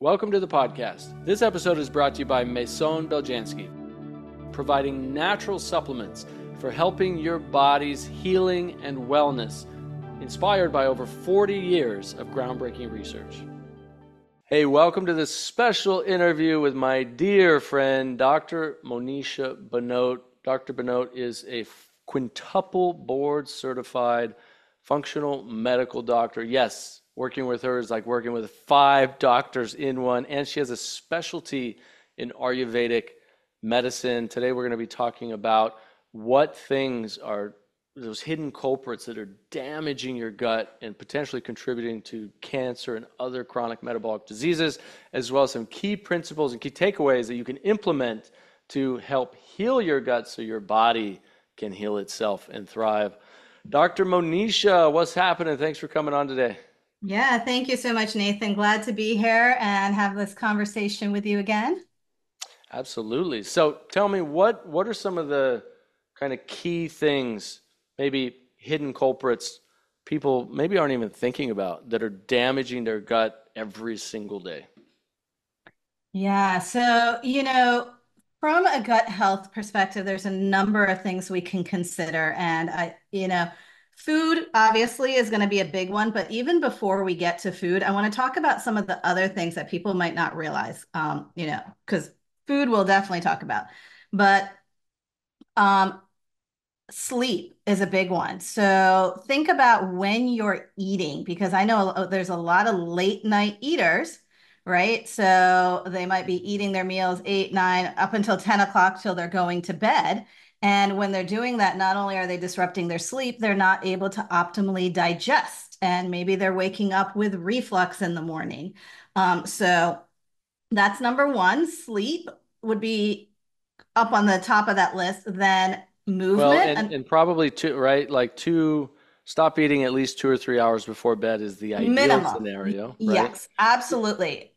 Welcome to the podcast. This episode is brought to you by Maison Beljanski, providing natural supplements for helping your body's healing and wellness, inspired by over 40 years of groundbreaking research. Hey, welcome to this special interview with my dear friend, Dr. Monisha Bhanote. Dr. Bhanote is a quintuple board certified functional medical doctor. Yes, working with her is like working with 5 doctors in one, and she has a specialty in Ayurvedic medicine. Today we're going to be talking about what things are those hidden culprits that are damaging your gut and potentially contributing to cancer and other chronic metabolic diseases, as well as some key principles and key takeaways that you can implement to help heal your gut so your body can heal itself and thrive. Dr. Monisha, what's happening? Thanks for coming on today. Yeah, thank you so much, Nathan. Glad to be here and have this conversation with you again. Absolutely. So tell me, what are some of the kind of key things, maybe hidden culprits, people maybe aren't even thinking about that are damaging their gut every single day? Yeah, from a gut health perspective, there's a number of things we can consider. Food obviously is going to be a big one, but even before we get to food, I want to talk about some of the other things that people might not realize, because food we'll definitely talk about. But um, Sleep is a big one. So think about when you're eating, because I know there's a lot of late night eaters, right? So they might be eating their meals 8, 9, up until 10 o'clock till they're going to bed. And when they're doing that, not only are they disrupting their sleep, they're not able to optimally digest. And maybe they're waking up with reflux in the morning. So that's number one. Sleep would be up on the top of that list. Then Well, movement. and probably two, right? Like stop eating at least 2 or 3 hours before bed is the ideal Minimum. scenario, right? Yes, absolutely.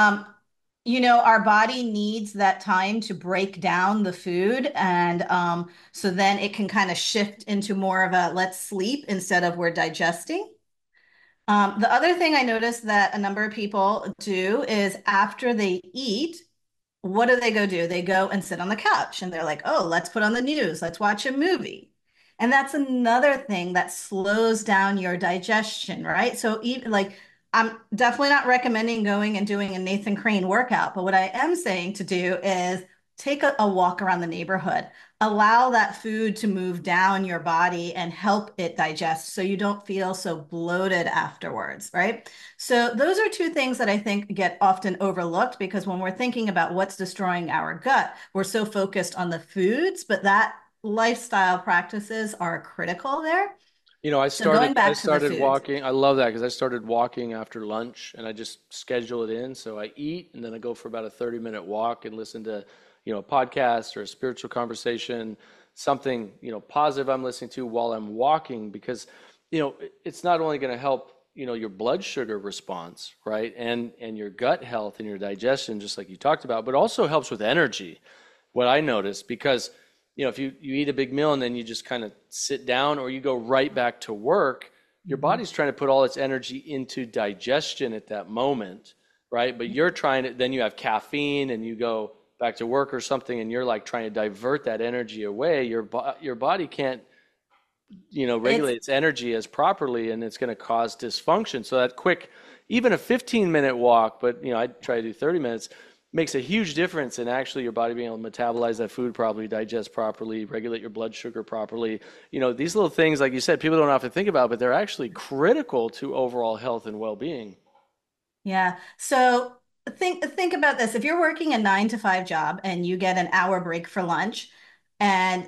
Our body needs that time to break down the food. And so then it can kind of shift into more of a let's sleep instead of we're digesting. The other thing I noticed that a number of people do is after they eat, what do they go do? They go and sit on the couch and they're like, oh, let's put on the news, let's watch a movie. And that's another thing that slows down your digestion, right? So even like I'm definitely not recommending going and doing a Nathan Crane workout, but what I am saying to do is take a walk around the neighborhood. Allow that food to move down your body and help it digest so you don't feel so bloated afterwards, right? So those are two things that I think get often overlooked because when we're thinking about what's destroying our gut, we're so focused on the foods, but that lifestyle practices are critical there. You know, I So started going I back to the started foods. walking. I love that because I started walking after lunch and I just schedule it in. So I eat and then I go for about a 30-minute walk and listen to, a podcast or a spiritual conversation, something, positive I'm listening to while I'm walking because, it's not only going to help, your blood sugar response, right? And your gut health and your digestion, just like you talked about, but also helps with energy. What I noticed because if you eat a big meal and then you just kind of sit down or you go right back to work, your Mhm. body's trying to put all its energy into digestion at that moment, right? But you're trying to, then you have caffeine and you go back to work or something and you're like trying to divert that energy away. Your body can't, It's regulate its energy as properly and it's going to cause dysfunction. So that quick, even a 15-minute walk, but I try to do 30 minutes makes a huge difference in actually your body being able to metabolize that food properly, digest properly, regulate your blood sugar properly. These little things, like you said, people don't often think about, but they're actually critical to overall health and well-being. Yeah. So think about this. If you're working a 9 to 5 job and you get an hour break for lunch and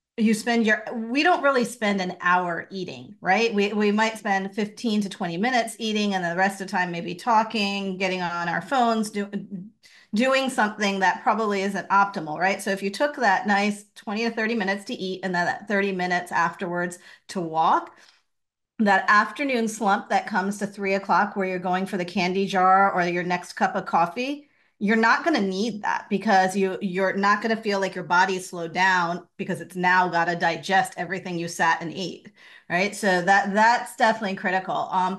we don't really spend an hour eating, right? We might spend 15 to 20 minutes eating and the rest of the time maybe talking, getting on our phones, doing something that probably isn't optimal, right? So if you took that nice 20 to 30 minutes to eat and then that 30 minutes afterwards to walk, that afternoon slump that comes to 3 o'clock where you're going for the candy jar or your next cup of coffee, you're not going to need that because you're not going to feel like your body slowed down because it's now got to digest everything you sat and ate, right? So that's definitely critical.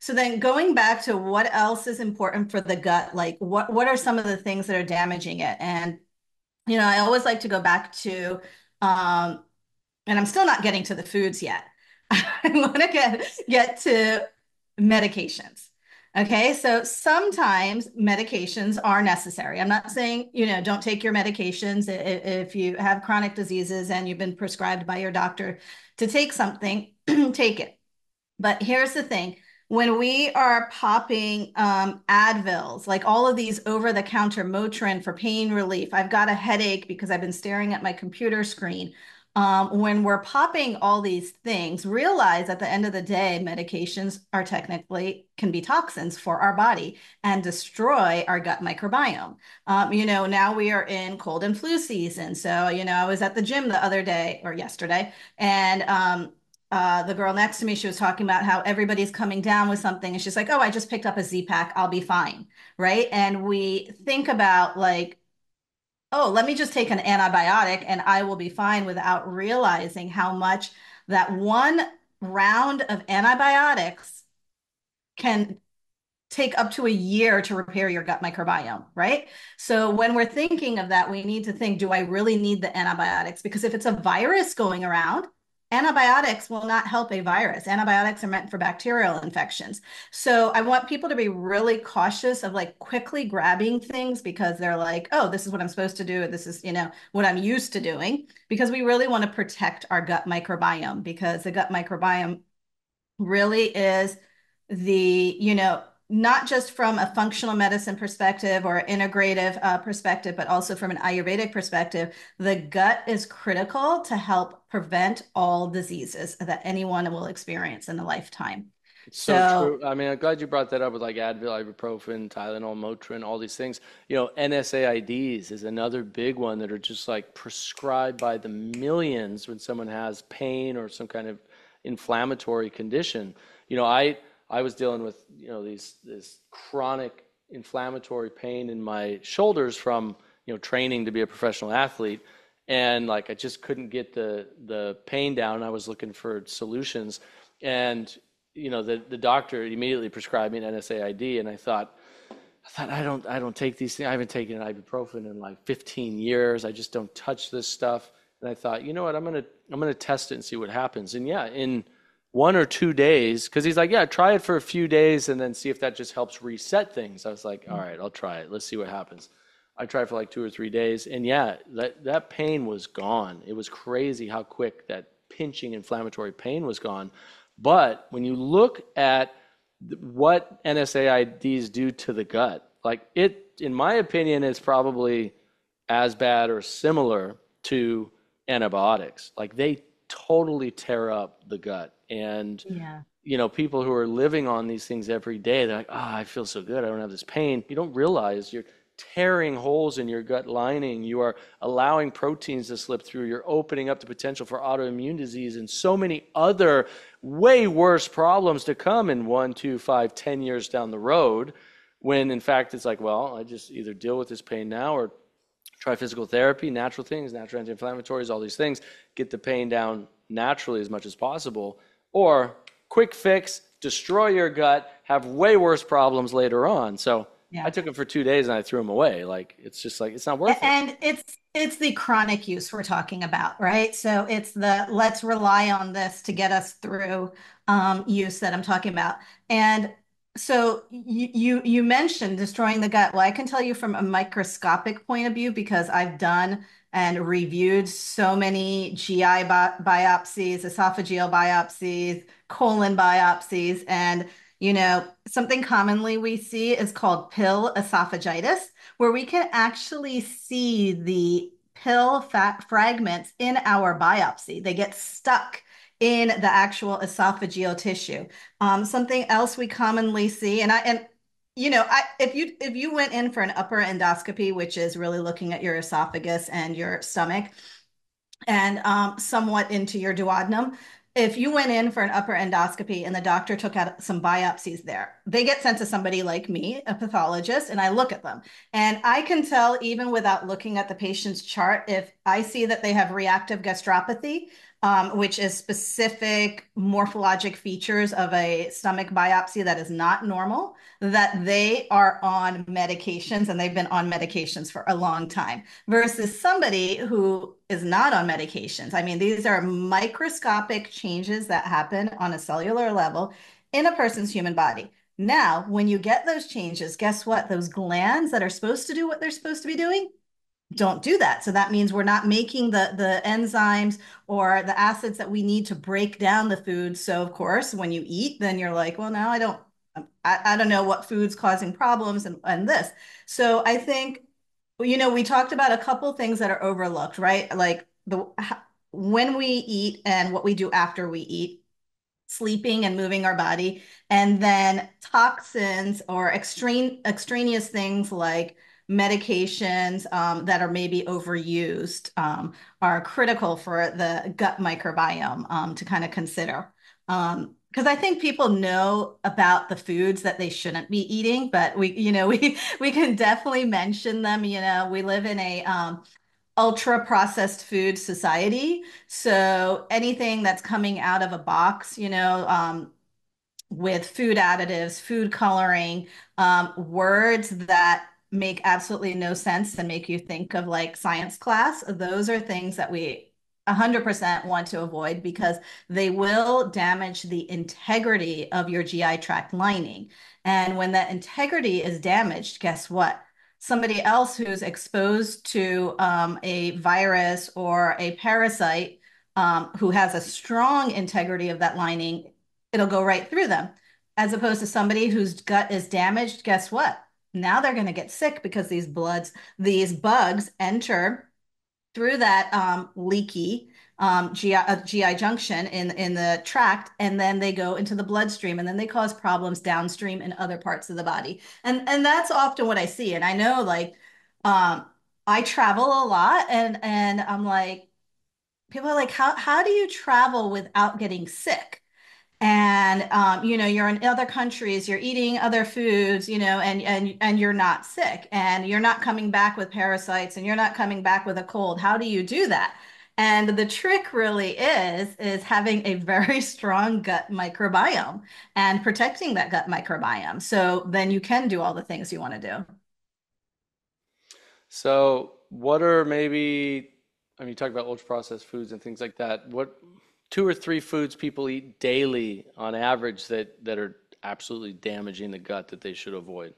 So then going back to what else is important for the gut, like what are some of the things that are damaging it? And I always like to go back to um and I'm still not getting to the foods yet. I want to get to medications. Okay, so sometimes medications are necessary. I'm not saying, don't take your medications if you have chronic diseases and you've been prescribed by your doctor to take something, take it. But here's the thing. When we are popping Advils, like all of these over-the-counter Motrin for pain relief, I've got a headache because I've been staring at my computer screen. When we're popping all these things, realize at the end of the day, medications are technically can be toxins for our body and destroy our gut microbiome. Now we are in cold and flu season. So, I was at the gym the other day or yesterday, and the girl next to me, she was talking about how everybody's coming down with something. And she's like, oh, I just picked up a Z-Pack. I'll be fine. Right. And we think about like, oh, let me just take an antibiotic and I will be fine without realizing how much that one round of antibiotics can take up to a year to repair your gut microbiome, right? So when we're thinking of that, we need to think, do I really need the antibiotics? Because if it's a virus going around, antibiotics will not help a virus. Antibiotics are meant for bacterial infections. So I want people to be really cautious of like quickly grabbing things because they're like, oh, this is what I'm supposed to do. This is, what I'm used to doing, because we really want to protect our gut microbiome, because the gut microbiome really is not just from a functional medicine perspective or integrative perspective, but also from an Ayurvedic perspective, the gut is critical to help prevent all diseases that anyone will experience in a lifetime. It's so So, true. I mean, I'm glad you brought that up with like Advil, ibuprofen, Tylenol, Motrin, all these things. NSAIDs is another big one that are just like prescribed by the millions when someone has pain or some kind of inflammatory condition. I was dealing with, this chronic inflammatory pain in my shoulders from, training to be a professional athlete. And like I just couldn't get the pain down. I was looking for solutions. And the doctor immediately prescribed me an NSAID, and I thought I don't take these things. I haven't taken an ibuprofen in like 15 years. I just don't touch this stuff. And I thought, you know what, I'm gonna test it and see what happens. And yeah, in 1 or 2 days, because he's like, yeah, try it for a few days and then see if that just helps reset things. I was like, all right, I'll try it. Let's see what happens. I tried for like 2 or 3 days, and yeah, that pain was gone. It was crazy how quick that pinching inflammatory pain was gone. But when you look at what NSAIDs do to the gut, like it, in my opinion, is probably as bad or similar to antibiotics. Like they totally tear up the gut. And, yeah. people who are living on these things every day, they're like, I feel so good. I don't have this pain. You don't realize you're tearing holes in your gut lining. You are allowing proteins to slip through. You're opening up the potential for autoimmune disease and so many other way worse problems to come in 1, 2, 5, 10 years down the road. When in fact, it's like, well, I just either deal with this pain now or try physical therapy, natural things, natural anti-inflammatories, all these things, get the pain down naturally as much as possible. Or quick fix, destroy your gut, have way worse problems later on. So I Yeah. took them for 2 days and I threw them away. Like it's just like it's not worth it. And it's the chronic use we're talking about, right? So it's the let's rely on this to get us through use that I'm talking about. And so you mentioned destroying the gut. Well, I can tell you from a microscopic point of view because I've done and reviewed so many GI biopsies, esophageal biopsies, colon biopsies, and something commonly we see is called pill esophagitis, where we can actually see the pill fat fragments in our biopsy. They get stuck in the actual esophageal tissue. Something else we commonly see, if you went in for an upper endoscopy, which is really looking at your esophagus and your stomach, and somewhat into your duodenum. If you went in for an upper endoscopy and the doctor took out some biopsies there, they get sent to somebody like me, a pathologist, and I look at them. And I can tell, even without looking at the patient's chart, if I see that they have reactive gastropathy, which is specific morphologic features of a stomach biopsy that is not normal, that they are on medications and they've been on medications for a long time versus somebody who is not on medications. I mean, these are microscopic changes that happen on a cellular level in a person's human body. Now, when you get those changes, guess what? Those glands that are supposed to do what they're supposed to be doing don't do that. So that means we're not making the enzymes or the acids that we need to break down the food. So of course, when you eat, then you're like, well, now I don't know what food's causing problems and this. So I think, we talked about a couple things that are overlooked, right? Like when we eat and what we do after we eat, sleeping and moving our body, and then toxins or extraneous things like medications that are maybe overused are critical for the gut microbiome to kind of consider. Because I think people know about the foods that they shouldn't be eating, but we can definitely mention them. We live in a ultra processed food society. So anything that's coming out of a box, with food additives, food coloring, words that make absolutely no sense and make you think of like science class, those are things that we 100% want to avoid because they will damage the integrity of your GI tract lining. And when that integrity is damaged, guess what? Somebody else who's exposed to a virus or a parasite who has a strong integrity of that lining, it'll go right through them. As opposed to somebody whose gut is damaged, guess what? Now they're going to get sick because these bugs enter through that leaky GI junction in the tract, and then they go into the bloodstream, and then they cause problems downstream in other parts of the body. And that's often what I see. And I know, like, I travel a lot, and I'm like, people are like, how do you travel without getting sick? And you're in other countries, you're eating other foods, and you're not sick, and you're not coming back with parasites, and you're not coming back with a cold. How do you do that? And the trick really is having a very strong gut microbiome and protecting that gut microbiome. So then you can do all the things you want to do. So, what are maybe, I mean, you talk about ultra processed foods and things like that. What two or three foods people eat daily on average that are absolutely damaging the gut that they should avoid?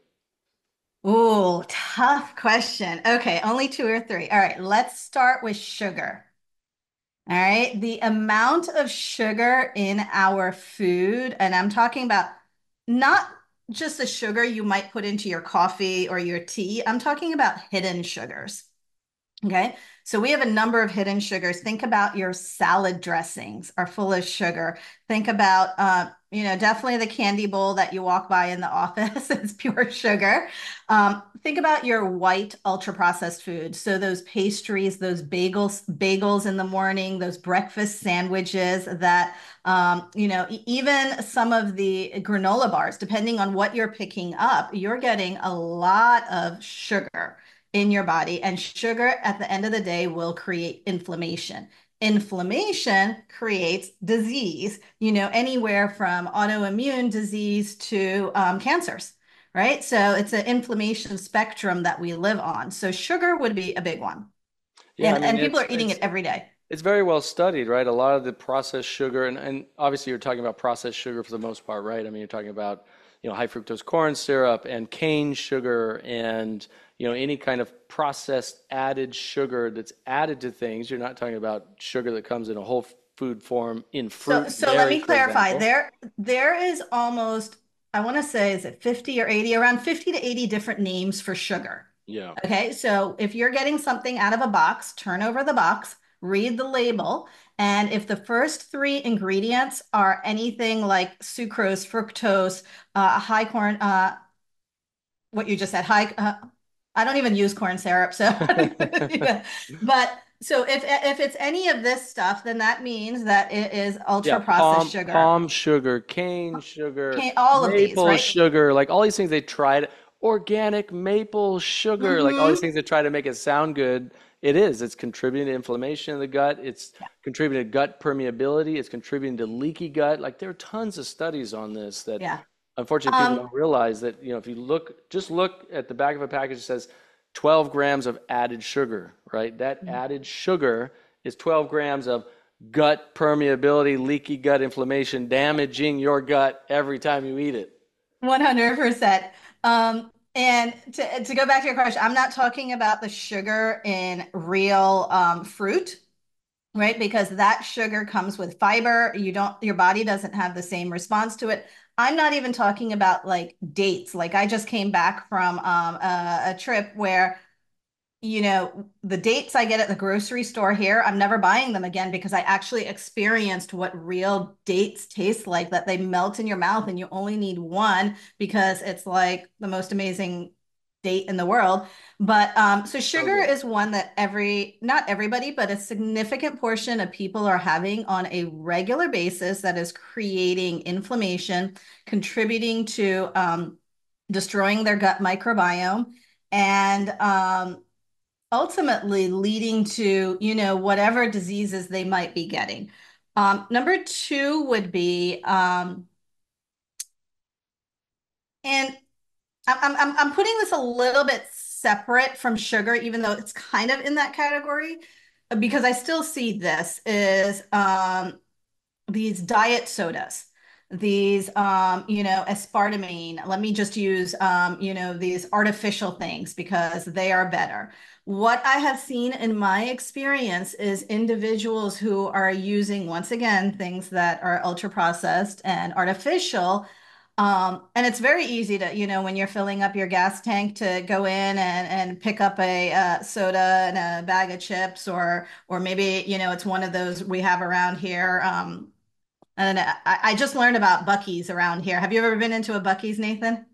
Ooh, tough question. Okay, only two or three. All right, let's start with sugar. All right. The amount of sugar in our food, and I'm talking about not just the sugar you might put into your coffee or your tea, I'm talking about hidden sugars. Okay. So we have a number of hidden sugars. Think about your salad dressings are full of sugar. Think about, definitely the candy bowl that you walk by in the office is pure sugar. Think about your white ultra processed foods. So those pastries, those bagels in the morning, those breakfast sandwiches that, even some of the granola bars, depending on what you're picking up, you're getting a lot of sugar in your body. And sugar at the end of the day will create inflammation. Inflammation creates disease, anywhere from autoimmune disease to cancers, right? So it's an inflammation spectrum that we live on. So sugar would be a big one. Yeah, I And mean people are eating it every day. it's very well studied, right? A lot of the processed sugar, and obviously you're talking about processed sugar for the most part, right? I mean, you're talking about, high fructose corn syrup and cane sugar and, any kind of processed added sugar that's added to things. You're not talking about sugar that comes in a whole food form in So, fruit, so let berry, me for clarify. example. There is almost, I want to say, is it 50 or 80, around 50 to 80 different names for sugar. Yeah. Okay, so if you're getting something out of a box, turn over the box, read the label, and if the first three ingredients are anything like sucrose, fructose, high corn, what you just said, I don't even use corn syrup, so yeah. But so if it's any of this stuff, then that means that it is Yeah, ultra processed sugar. palm sugar, cane sugar, Okay, all of these, maple right? sugar, like all these things they tried, organic maple sugar, like all these Mm-hmm. things that try to make it sound good. It is. It's contributing to inflammation in the gut. It's Yeah. contributing to gut permeability. It's contributing to leaky gut. Like there are tons of studies on this that Yeah. unfortunately people Um, don't realize that, if you just look at the back of a package, it says 12 grams of added sugar, right? That added sugar is 12 grams of gut permeability, leaky gut inflammation, damaging your gut every time you eat it. 100%. And to go back to your question, I'm not talking about the sugar in real fruit, right? Because that sugar comes with fiber. Your body doesn't have the same response to it. I'm not even talking about like dates. Like I just came back from a trip where the dates I get at the grocery store here, I'm never buying them again because I actually experienced what real dates taste like, that they melt in your mouth and you only need one because it's like the most amazing date in the world. But so So sugar good. is one that not everybody, but a significant portion of people are having on a regular basis that is creating inflammation, contributing to destroying their gut microbiome. And ultimately leading to, whatever diseases they might be getting. Number two would be, and I'm putting this a little bit separate from sugar, even though it's kind of in that category, because I still see this is these diet sodas, these aspartame. Let me just use these artificial things because they are better. What I have seen in my experience is individuals who are using, once again, things that are ultra processed and artificial. And it's very easy to, when you're filling up your gas tank, to go in and pick up a soda and a bag of chips, or maybe, it's one of those we have around here. And I just learned about Buc-ee's around here. Have you ever been into a Buc-ee's, Nathan?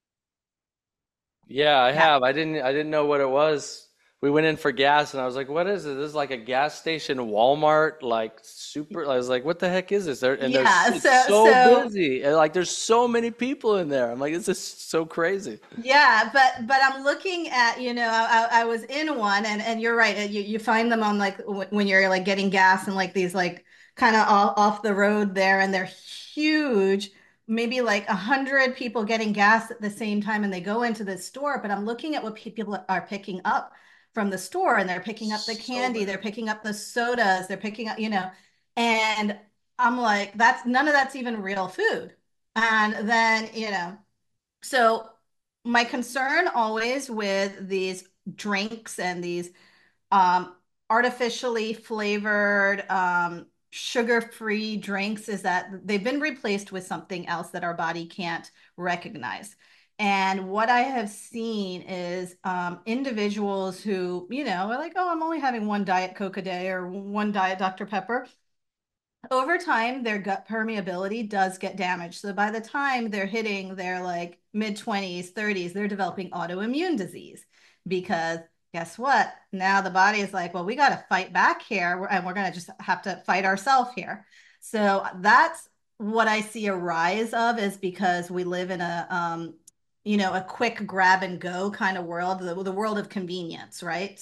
Yeah, I Yeah. have. I didn't know what it was. We went in for gas and I was like, "What is it? This is like a gas station Walmart, like super." I was like, "What the heck is this?" Yeah. It's so busy. And like there's so many people in there. I'm like, "This is so crazy." Yeah, but I'm looking at, I was in one, and you're right. You find them on, like, when you're like getting gas and like these like kind of off the road there, and they're huge, maybe like 100 people getting gas at the same time, and they go into the store. But I'm looking at what people are picking up from the store, and they're picking up the So candy, they're bad. picking up the sodas, they're picking up, and I'm like, that's none of that's even real food. And then, so my concern always with these drinks and these um, artificially flavored, sugar-free drinks is that they've been replaced with something else that our body can't recognize. And what I have seen is individuals who, are like, oh, I'm only having one Diet Coke a day or one Diet Dr. Pepper. Over time, their gut permeability does get damaged. So by the time they're hitting their like mid 20s, 30s, they're developing autoimmune disease because guess what? Now the body is like, well, we got to fight back here and we're going to just have to fight ourselves here. So that's what I see a rise of, is because we live in a quick grab and go kind of world, the world of convenience, right?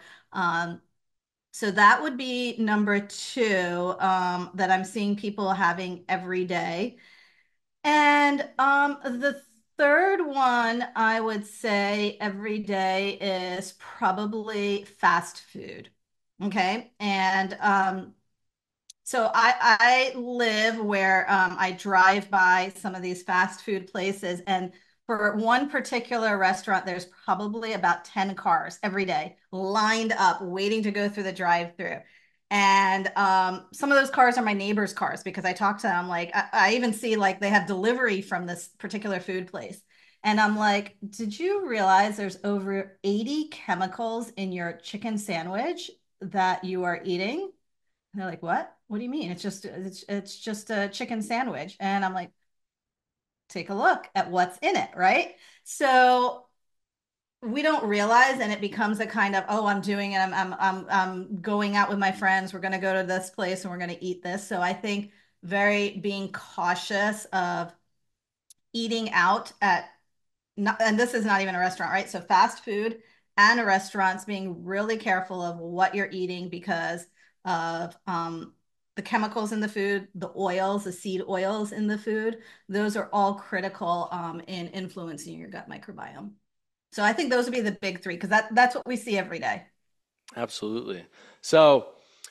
So that would be number two, that I'm seeing people having every day. And the third one I would say every day is probably fast food. Okay. And so I live where I drive by some of these fast food places, and for one particular restaurant, there's probably about 10 cars every day lined up waiting to go through the drive-through. And some of those cars are my neighbors' cars because I talk to them. Like I even see like they have delivery from this particular food place. And I'm like, did you realize there's over 80 chemicals in your chicken sandwich that you are eating? And they're like, "What? What do you mean? It's just a chicken sandwich." And I'm like, "Take a look at what's in it, right?" So we don't realize, and it becomes a kind of, "Oh, I'm doing it. I'm going out with my friends. We're going to go to this place and we're going to eat this." So I think very being cautious of eating out at not, and this is not even a restaurant, right? So fast food and restaurants being really careful of what you're eating because of the chemicals in the food, the oils, the seed oils in the food. Those are all critical in influencing your gut microbiome. So I think those would be the big three because that's what we see every day. Absolutely. So,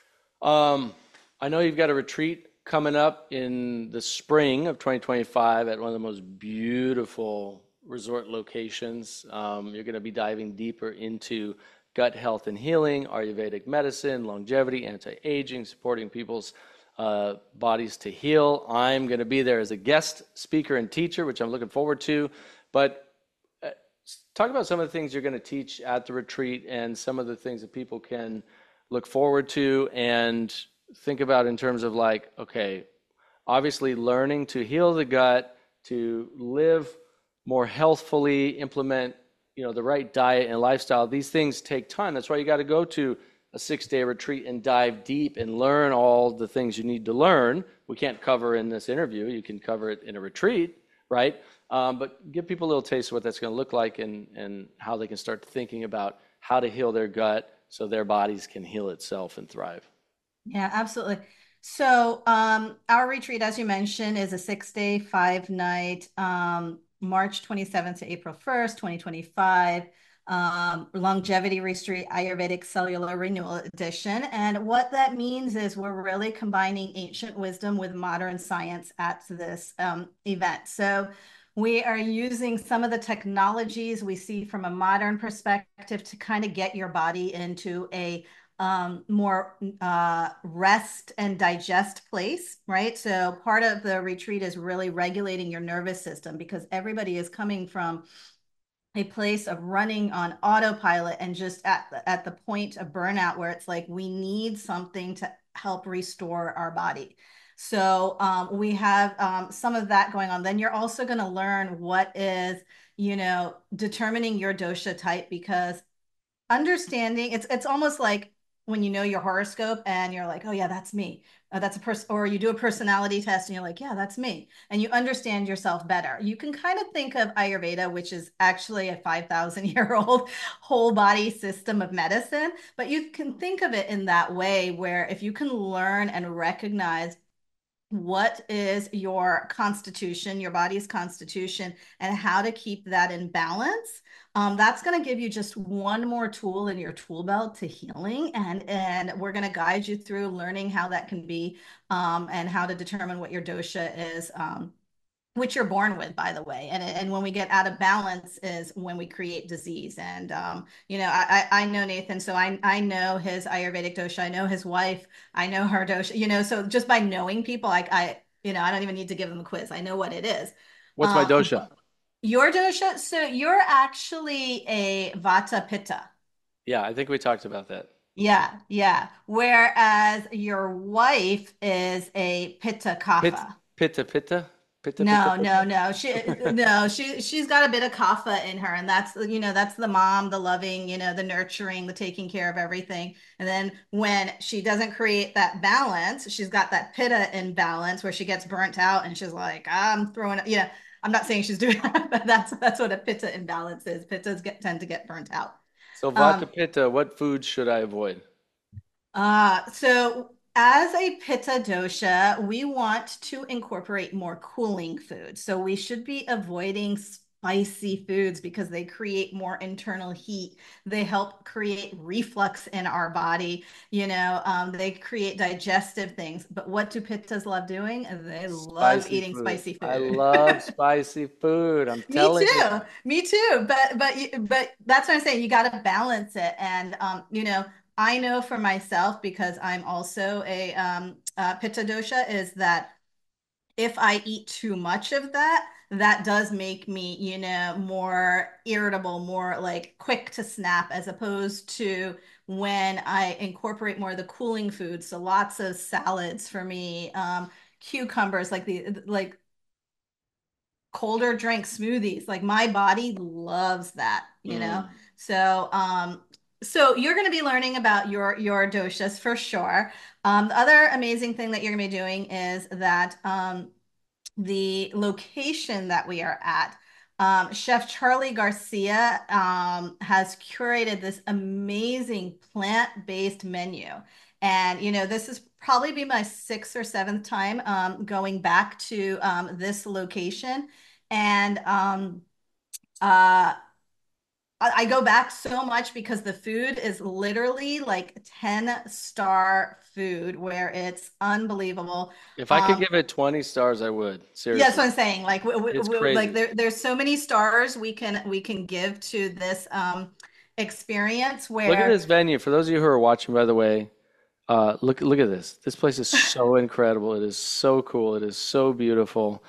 um, I know you've got a retreat coming up in the spring of 2025 at one of the most beautiful resort locations. You're going to be diving deeper into gut health and healing, Ayurvedic medicine, longevity, anti-aging, supporting people's bodies to heal. I'm going to be there as a guest speaker and teacher, which I'm looking forward to. But talk about some of the things you're going to teach at the retreat and some of the things that people can look forward to and think about in terms of like, okay, obviously learning to heal the gut, to live more healthfully, implement, the right diet and lifestyle. These things take time. That's why you got to go to a 6-day retreat and dive deep and learn all the things you need to learn. We can't cover in this interview. You can cover it in a retreat, right? But give people a little taste of what that's going to look like and how they can start thinking about how to heal their gut so their bodies can heal itself and thrive. Yeah, absolutely. So, our retreat, as you mentioned, is a 6-day, 5-night, March 27th to April 1st, 2025, longevity retreat, Ayurvedic cellular renewal edition. And what that means is we're really combining ancient wisdom with modern science at this event. So, we are using some of the technologies we see from a modern perspective to kind of get your body into a more rest and digest place, right? So part of the retreat is really regulating your nervous system because everybody is coming from a place of running on autopilot and just at the point of burnout where it's like we need something to help restore our body. So we have some of that going on. Then you're also going to learn what is, determining your dosha type because understanding it's almost like when you know your horoscope and you're like, oh yeah, that's me. That's a person, or you do a personality test and you're like, yeah, that's me. And you understand yourself better. You can kind of think of Ayurveda, which is actually a 5,000-year-old whole body system of medicine, but you can think of it in that way where if you can learn and recognize what is your constitution, your body's constitution, and how to keep that in balance. That's going to give you just one more tool in your tool belt to healing, and we're going to guide you through learning how that can be, and how to determine what your dosha is. Which you're born with, by the way. And when we get out of balance is when we create disease. And I know Nathan, so I know his Ayurvedic dosha. I know his wife. I know her dosha. So just by knowing people, I don't even need to give them a quiz. I know what it is. What's my dosha? But your dosha, so you're actually a Vata Pitta. Yeah, I think we talked about that. Yeah, yeah. Whereas your wife is a Pitta Pit, Kapha. pitta, pitta, pitta, pitta, No, no, pitta. no. She's got a bit of kapha in her, and that's the mom, the loving, the nurturing, the taking care of everything. And then when she doesn't create that balance, she's got that pitta imbalance where she gets burnt out and she's like, I'm throwing it. I'm not saying she's doing that, but that's what a pitta imbalance is. Tend to get burnt out. So Vata Um, Pitta, what foods should I avoid? so as a pitta dosha, we want to incorporate more cooling foods. So we should be avoiding spicy foods because they create more internal heat. They help create reflux in our body. They create digestive things. But what do pittas love doing? They love Spicy eating food. spicy I food. love spicy food. I'm Me telling you. too. Me too. But that's what I'm saying. You got to balance it. And I know for myself because I'm also a pitta dosha is that if I eat too much of that, that does make me, more irritable, more like quick to snap, as opposed to when I incorporate more of the cooling foods. So lots of salads for me, cucumbers, like colder drink smoothies. Like my body loves that. Mm. So you're going to be learning about your doshas for sure. The other amazing thing that you're going to be doing is that the location that we are at, Chef Charlie Garcia has curated this amazing plant-based menu. And, this is probably be my sixth or seventh time going back to this location. And uh, I go back so much because the food is literally like 10-star food where it's unbelievable. If I could give it 20 stars, I would. Yeah, that's Seriously. what I'm saying. Like, It's like crazy. there's so many stars we can give to this experience Look at where, this venue. For those of you who are watching, by the way, look at this. This place is so incredible. It is so cool. It is so beautiful.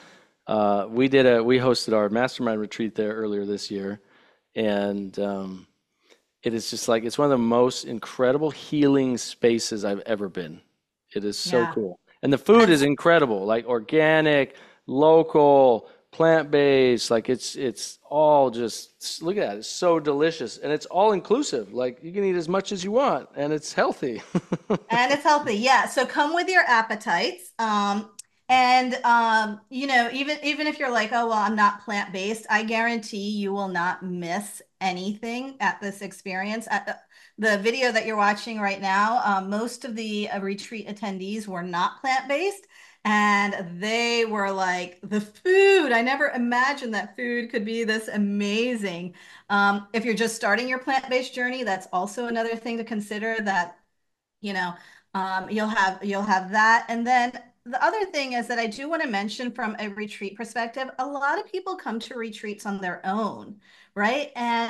We hosted our mastermind retreat there earlier this year, and it is just like it's one of the most incredible healing spaces I've ever been. It is so yeah. cool. And the food And is incredible, like organic, local, plant-based. Like it's all just look at that. It's so delicious. And it's all inclusive. Like you can eat as much as you want and it's healthy. And it's healthy. Yeah. So come with your appetites. And even if you're like, oh well, I'm not plant-based, I guarantee you will not miss anything at this experience. At the video that you're watching right now, most of the retreat attendees were not plant-based. And they were like, the food, I never imagined that food could be this amazing. If you're just starting your plant-based journey, that's also another thing to consider that you know you'll have that. And then the other thing is that I do want to mention from a retreat perspective, a lot of people come to retreats on their own, right?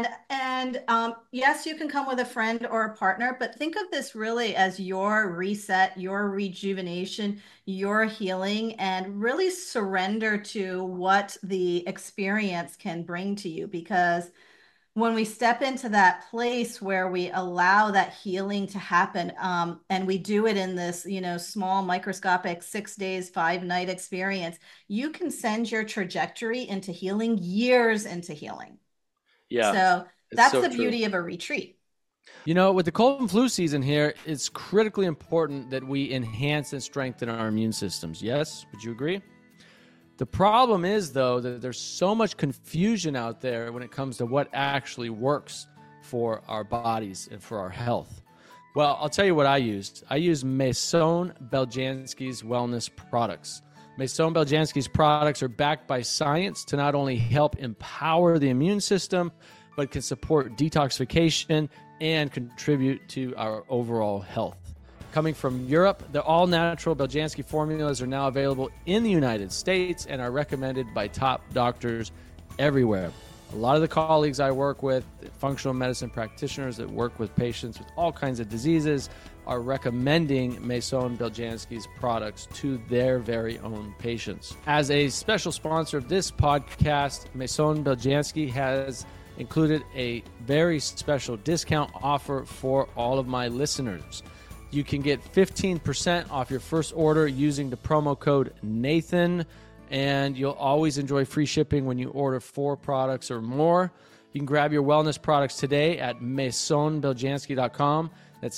And yes, you can come with a friend or a partner, but think of this really as your reset, your rejuvenation, your healing, and really surrender to what the experience can bring to you. Because when we step into that place where we allow that healing to happen, and we do it in this, small microscopic 6 days, 5-night experience, you can send your trajectory into healing years into healing. Yeah, So it's that's so the true. beauty of a retreat. With the cold and flu season here, it's critically important that we enhance and strengthen our immune systems. Yes? Would you agree? The problem is, though, that there's so much confusion out there when it comes to what actually works for our bodies and for our health. Well, I'll tell you what I used. I used Maison Beljanski's wellness products. Maison Beljanski's products are backed by science to not only help empower the immune system, but can support detoxification and contribute to our overall health. Coming from Europe, the all-natural Beljanski formulas are now available in the United States and are recommended by top doctors everywhere. A lot of the colleagues I work with, functional medicine practitioners that work with patients with all kinds of diseases, are recommending Maison Beljanski's products to their very own patients. As a special sponsor of this podcast, Maison Beljanski has included a very special discount offer for all of my listeners. You can get 15% off your first order using the promo code Nathan, and you'll always enjoy free shipping when you order 4 products or more. You can grab your wellness products today at MaisonBeljanski.com. That's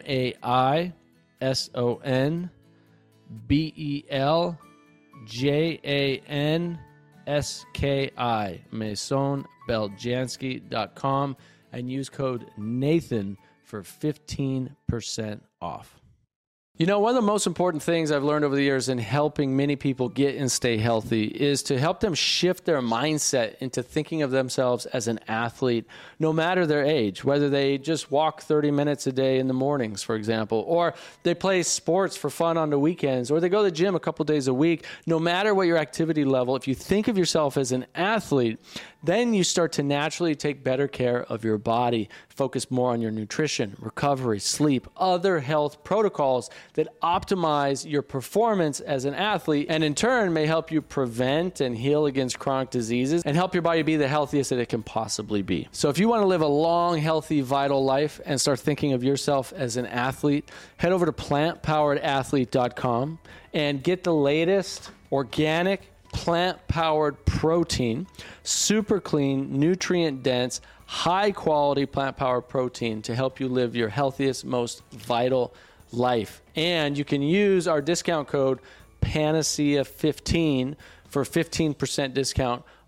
MaisonBeljanski, MaisonBeljanski.com, and use code Nathan for 15% off. One of the most important things I've learned over the years in helping many people get and stay healthy is to help them shift their mindset into thinking of themselves as an athlete, no matter their age, whether they just walk 30 minutes a day in the mornings, for example, or they play sports for fun on the weekends, or they go to the gym a couple days a week. No matter what your activity level, if you think of yourself as an athlete, then you start to naturally take better care of your body, focus more on your nutrition, recovery, sleep, other health protocols that optimize your performance as an athlete, and in turn may help you prevent and heal against chronic diseases and help your body be the healthiest that it can possibly be. So if you want to live a long, healthy, vital life and start thinking of yourself as an athlete, head over to plantpoweredathlete.com and get the latest organic plant-powered protein, super clean, nutrient-dense, high-quality plant-powered protein to help you live your healthiest, most vital life. And you can use our discount code Panacea15 for 15% discount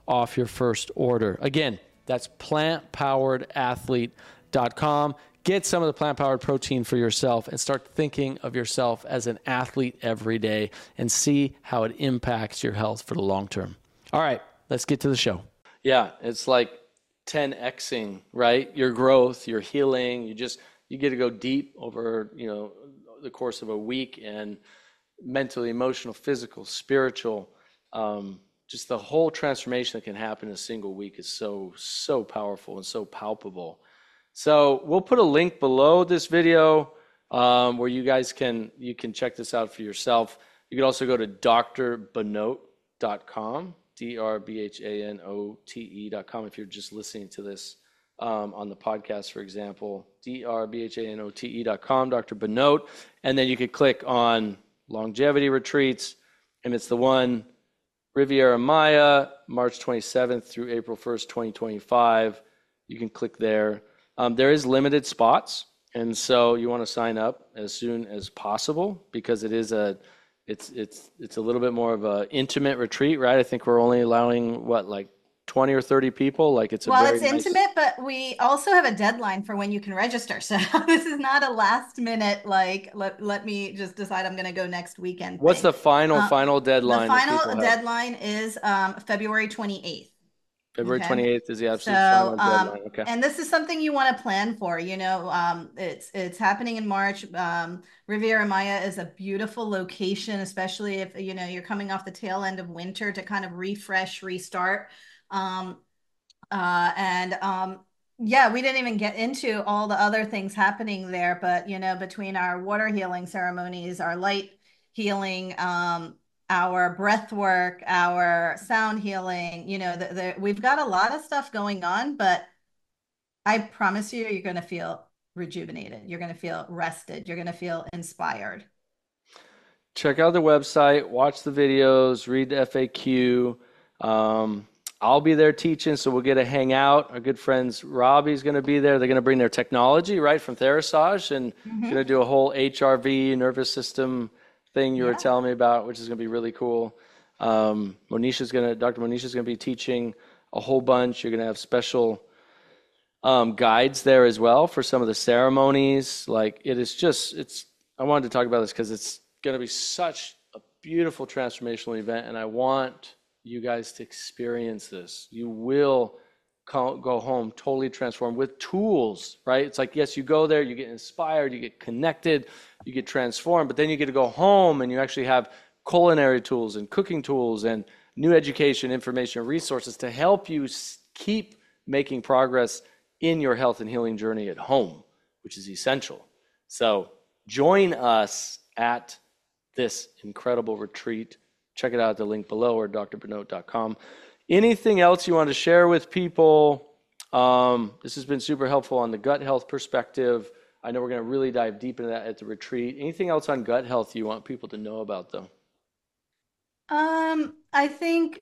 off your first order. Again, that's plantpoweredathlete.com. Get some of the plant-powered protein for yourself and start thinking of yourself as an athlete every day and see how it impacts your health for the long term. All right, let's get to the show. Yeah, it's like 10xing, right? Your growth, your healing. You get to go deep over, the course of a week, and mentally, emotional, physical, spiritual, just the whole transformation that can happen in a single week is so powerful and so palpable. So we'll put a link below this video where you guys can check this out for yourself. You can also go to drbhanote.com, drbhanote.com, if you're just listening to this on the podcast, for example, drbhanote.com, Dr. Bhanote, and then you could click on longevity retreats, and it's the one Riviera Maya, March 27th through April 1st, 2025. You can click there. There is limited spots, and so you want to sign up as soon as possible because it's a little bit more of an intimate retreat, right? I think we're only allowing 20 or 30 people. It's intimate, but we also have a deadline for when you can register. So this is not a last minute, let me just decide I'm going to go next weekend. What's the final deadline? The final deadline is February 28th. February 28th is the absolute final deadline. Okay. And this is something you want to plan for. It's happening in March. Riviera Maya is a beautiful location, especially if you're coming off the tail end of winter, to kind of refresh, restart. We didn't even get into all the other things happening there, but between our water healing ceremonies, our light healing, our breath work, our sound healing, we've got a lot of stuff going on, but I promise you're going to feel rejuvenated. You're going to feel rested. You're going to feel inspired. Check out the website, watch the videos, read the FAQ. I'll be there teaching, so we'll get to hang out. Our good friends Robbie's going to be there. They're going to bring their technology, right, from Therasage, and going to do a whole HRV, nervous system thing you were telling me about, which is going to be really cool. Dr. Monisha's going to be teaching a whole bunch. You're going to have special guides there as well for some of the ceremonies. I wanted to talk about this because it's going to be such a beautiful transformational event, and I want you guys to experience this. You will go home totally transformed with tools, right? It's like, yes, you go there, you get inspired, you get connected, you get transformed, but then you get to go home and you actually have culinary tools and cooking tools and new education, information, resources to help you keep making progress in your health and healing journey at home, which is essential. So join us at this incredible retreat. Check it out at the link below or drbhanote.com. Anything else you want to share with people? This has been super helpful on the gut health perspective. I know we're going to really dive deep into that at the retreat. Anything else on gut health you want people to know about, though? I think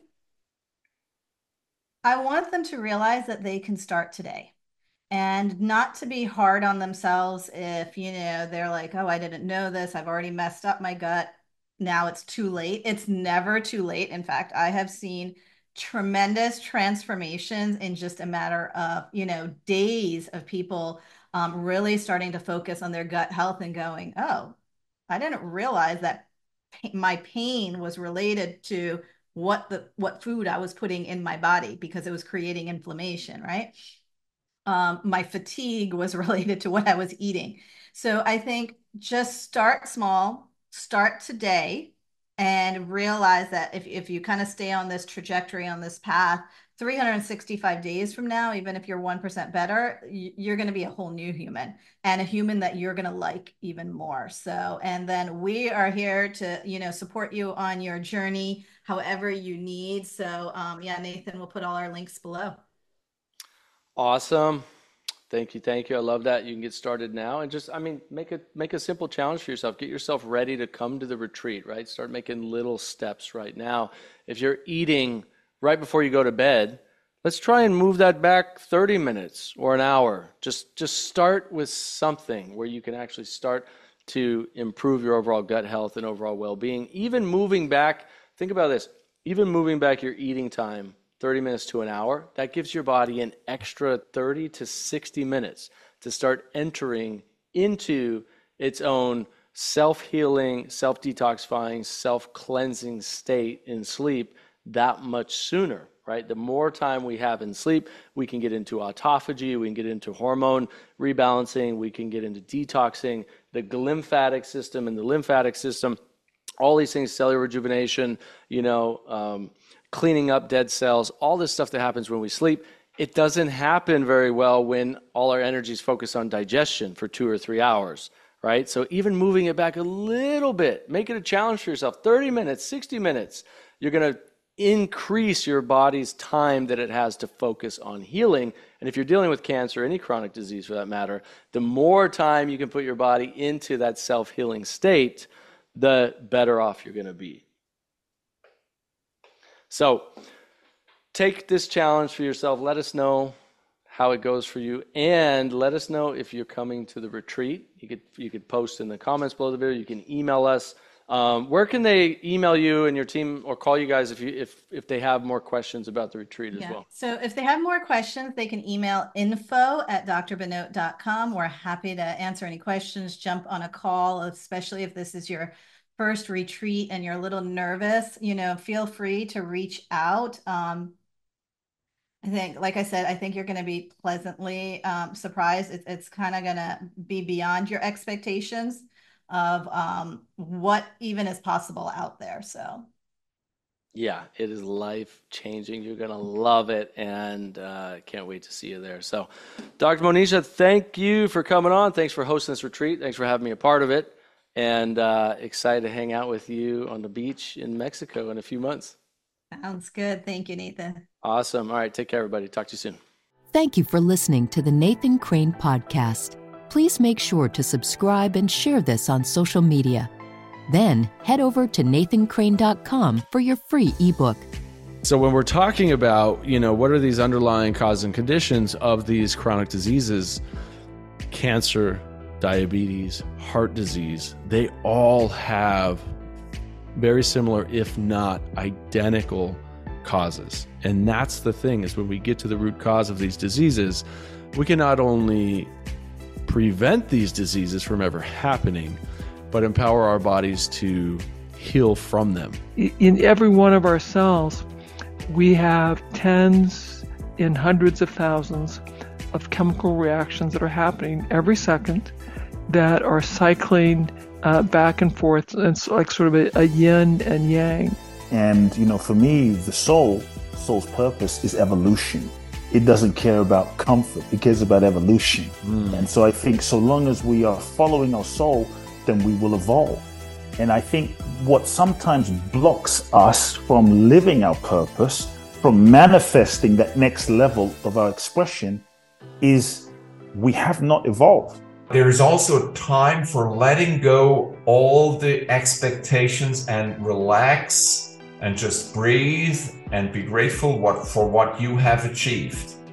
I want them to realize that they can start today and not to be hard on themselves if, they're like, oh, I didn't know this. I've already messed up my gut. Now it's too late. It's never too late. In fact, I have seen tremendous transformations in just a matter of, days of people really starting to focus on their gut health and going, oh, I didn't realize that my pain was related to what food I was putting in my body because it was creating inflammation, right? My fatigue was related to what I was eating. So I think just start small, start today, and realize that if you kind of stay on this trajectory, on this path, 365 days from now, even if you're 1% better, you're going to be a whole new human, and a human that you're going to like even more. So, and then we are here to, support you on your journey, however you need. So, Nathan, we'll put all our links below. Awesome. Thank you. I love that. You can get started now and just, make a simple challenge for yourself. Get yourself ready to come to the retreat, right? Start making little steps right now. If you're eating right before you go to bed, let's try and move that back 30 minutes or an hour. Just start with something where you can actually start to improve your overall gut health and overall well-being. Even moving back, think about this, even moving back your eating time 30 minutes to an hour, that gives your body an extra 30 to 60 minutes to start entering into its own self-healing, self-detoxifying, self-cleansing state in sleep that much sooner, right? The more time we have in sleep, we can get into autophagy, we can get into hormone rebalancing, we can get into detoxing, the glymphatic system and the lymphatic system, all these things, cellular rejuvenation, cleaning up dead cells, all this stuff that happens when we sleep. It doesn't happen very well when all our energy is focused on digestion for 2 or 3 hours, right? So even moving it back a little bit, make it a challenge for yourself, 30 minutes, 60 minutes, you're going to increase your body's time that it has to focus on healing. And if you're dealing with cancer, any chronic disease for that matter, the more time you can put your body into that self-healing state, the better off you're going to be. So take this challenge for yourself. Let us know how it goes for you, and let us know if you're coming to the retreat. You could post in the comments below the video. You can email us. Where can they email you and your team or call you guys if they have more questions about the retreat as well? So if they have more questions, they can email info@drbenote.com. We're happy to answer any questions, jump on a call, especially if this is your first retreat and you're a little nervous, feel free to reach out. I think, like I said, I think you're going to be pleasantly surprised. It's kind of going to be beyond your expectations of what even is possible out there. So yeah, it is life-changing. You're going to love it, and can't wait to see you there. So Dr. Monisha, thank you for coming on. Thanks for hosting this retreat. Thanks for having me a part of it, and excited to hang out with you on the beach in Mexico in a few months. Sounds good. Thank you, Nathan. Awesome. All right, take care, everybody. Talk to you soon. Thank you for listening to the Nathan Crane Podcast. Please make sure to subscribe and share this on social media. Then head over to nathancrane.com for your free ebook. So when we're talking about, what are these underlying causes and conditions of these chronic diseases, cancer, diabetes, heart disease, they all have very similar, if not identical, causes. And that's the thing, is when we get to the root cause of these diseases, we can not only prevent these diseases from ever happening, but empower our bodies to heal from them. In every one of our cells, we have tens and hundreds of thousands of chemical reactions that are happening every second that are cycling back and forth. And it's like sort of a yin and yang. And, for me, the soul's purpose is evolution. It doesn't care about comfort. It cares about evolution. And so I think so long as we are following our soul, then we will evolve. And I think what sometimes blocks us from living our purpose, from manifesting that next level of our expression, is we have not evolved. There is also a time for letting go all the expectations and relax and just breathe and be grateful for what you have achieved.